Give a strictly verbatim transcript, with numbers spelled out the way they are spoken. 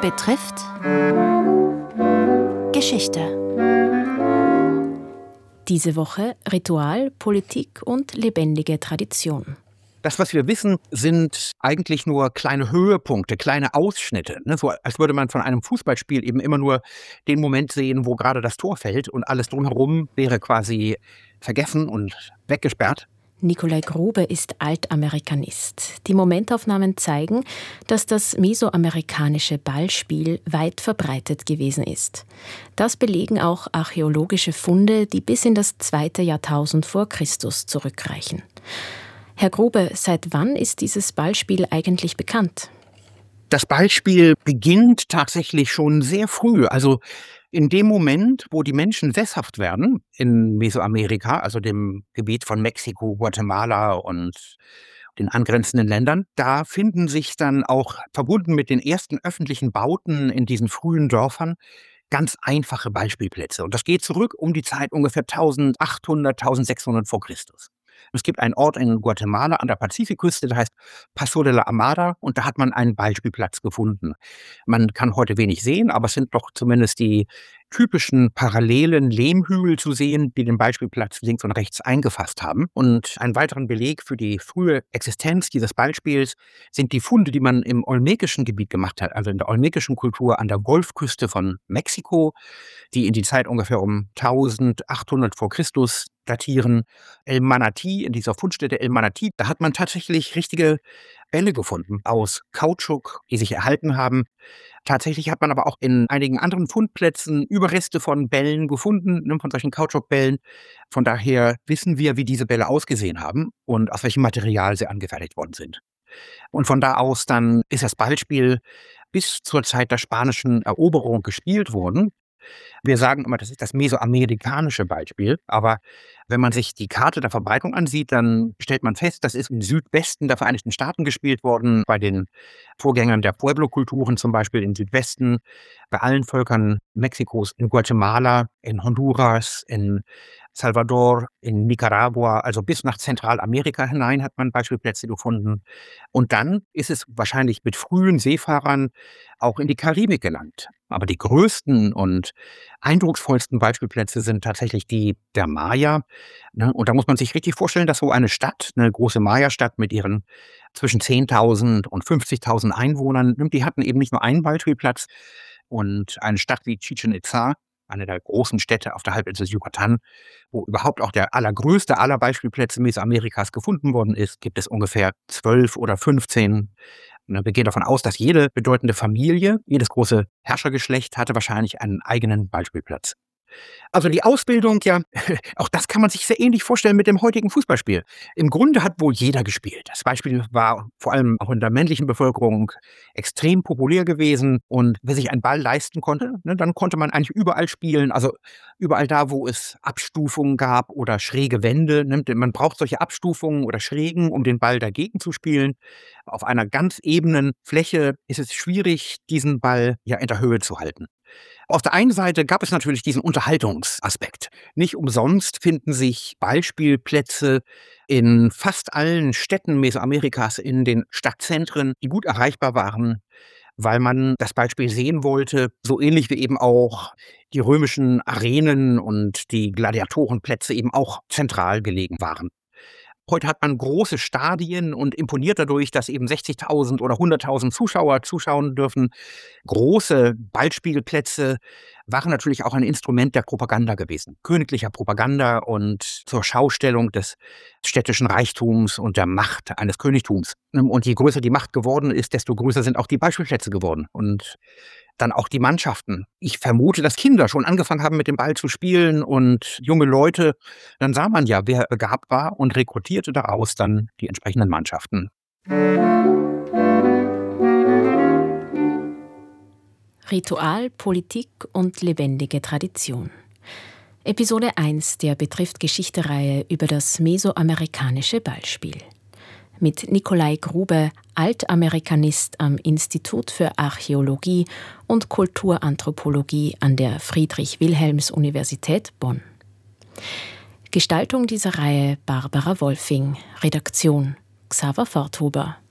betrifft Geschichte. Diese Woche Ritual, Politik und lebendige Tradition. Das, was wir wissen, sind eigentlich nur kleine Höhepunkte, kleine Ausschnitte. Ne? So als würde man von einem Fußballspiel eben immer nur den Moment sehen, wo gerade das Tor fällt und alles drumherum wäre quasi vergessen und weggesperrt. Nikolai Grube ist Altamerikanist. Die Momentaufnahmen zeigen, dass das mesoamerikanische Ballspiel weit verbreitet gewesen ist. Das belegen auch archäologische Funde, die bis in das zweite Jahrtausend vor Christus zurückreichen. Herr Grube, seit wann ist dieses Ballspiel eigentlich bekannt? Das Ballspiel beginnt tatsächlich schon sehr früh, also in dem Moment, wo die Menschen sesshaft werden in Mesoamerika, also dem Gebiet von Mexiko, Guatemala und den angrenzenden Ländern, da finden sich dann auch verbunden mit den ersten öffentlichen Bauten in diesen frühen Dörfern ganz einfache Ballspielplätze. Und das geht zurück um die Zeit ungefähr eintausendachthundert, eintausendsechshundert vor Christus. Es gibt einen Ort in Guatemala an der Pazifikküste, der heißt Paso de la Amada, und da hat man einen Ballspielplatz gefunden. Man kann heute wenig sehen, aber es sind doch zumindest die typischen parallelen Lehmhügel zu sehen, die den Ballspielplatz links und rechts eingefasst haben. Und einen weiteren Beleg für die frühe Existenz dieses Ballspiels sind die Funde, die man im olmekischen Gebiet gemacht hat, also in der olmekischen Kultur an der Golfküste von Mexiko, die in die Zeit ungefähr um eintausendachthundert vor Christus datieren. El Manatí, in dieser Fundstätte El Manatí, da hat man tatsächlich richtige Bälle gefunden aus Kautschuk, die sich erhalten haben. Tatsächlich hat man aber auch in einigen anderen Fundplätzen Überreste von Bällen gefunden, ne, von solchen Kautschukbällen. Von daher wissen wir, wie diese Bälle ausgesehen haben und aus welchem Material sie angefertigt worden sind. Und von da aus dann ist das Ballspiel bis zur Zeit der spanischen Eroberung gespielt worden. Wir sagen immer, das ist das mesoamerikanische Ballspiel, aber wenn man sich die Karte der Verbreitung ansieht, dann stellt man fest, das ist im Südwesten der Vereinigten Staaten gespielt worden, bei den Vorgängern der Pueblo-Kulturen zum Beispiel im Südwesten, bei allen Völkern Mexikos, in Guatemala, in Honduras, in Salvador, in Nicaragua, also bis nach Zentralamerika hinein hat man Beispielplätze gefunden. Und dann ist es wahrscheinlich mit frühen Seefahrern auch in die Karibik gelangt. Aber die größten und eindrucksvollsten Beispielplätze sind tatsächlich die der Maya. Und da muss man sich richtig vorstellen, dass so eine Stadt, eine große Maya-Stadt mit ihren zwischen zehntausend und fünfzigtausend Einwohnern, die hatten eben nicht nur einen Ballspielplatz. Und eine Stadt wie Chichén Itzá, eine der großen Städte auf der Halbinsel Yucatan, wo überhaupt auch der allergrößte aller Beispielplätze Mesoamerikas gefunden worden ist, gibt es ungefähr zwölf oder fünfzehn. Wir gehen davon aus, dass jede bedeutende Familie, jedes große Herrschergeschlecht hatte wahrscheinlich einen eigenen Ballspielplatz. Also die Ausbildung, ja, auch das kann man sich sehr ähnlich vorstellen mit dem heutigen Fußballspiel. Im Grunde hat wohl jeder gespielt. Das Beispiel war vor allem auch in der männlichen Bevölkerung extrem populär gewesen. Und wer sich einen Ball leisten konnte, ne, dann konnte man eigentlich überall spielen. Also überall da, wo es Abstufungen gab oder schräge Wände. Ne, man braucht solche Abstufungen oder Schrägen, um den Ball dagegen zu spielen. Auf einer ganz ebenen Fläche ist es schwierig, diesen Ball ja in der Höhe zu halten. Auf der einen Seite gab es natürlich diesen Unterhaltungsaspekt. Nicht umsonst finden sich Ballspielplätze in fast allen Städten Mesoamerikas, in den Stadtzentren, die gut erreichbar waren, weil man das Ballspiel sehen wollte, so ähnlich wie eben auch die römischen Arenen und die Gladiatorenplätze eben auch zentral gelegen waren. Heute hat man große Stadien und imponiert dadurch, dass eben sechzigtausend oder hunderttausend Zuschauer zuschauen dürfen. Große Ballspielplätze waren natürlich auch ein Instrument der Propaganda gewesen, königlicher Propaganda und zur Schaustellung des städtischen Reichtums und der Macht eines Königtums. Und je größer die Macht geworden ist, desto größer sind auch die Ballspielplätze geworden und dann auch die Mannschaften. Ich vermute, dass Kinder schon angefangen haben, mit dem Ball zu spielen und junge Leute. Dann sah man ja, wer begabt war und rekrutierte daraus dann die entsprechenden Mannschaften. Ritual, Politik und lebendige Tradition. Episode eins der Betrifft Geschichte-Reihe über das mesoamerikanische Ballspiel. Mit Nikolai Grube, Altamerikanist am Institut für Archäologie und Kulturanthropologie an der Friedrich-Wilhelms-Universität Bonn. Gestaltung dieser Reihe Barbara Wolfing, Redaktion Xaver Forthuber.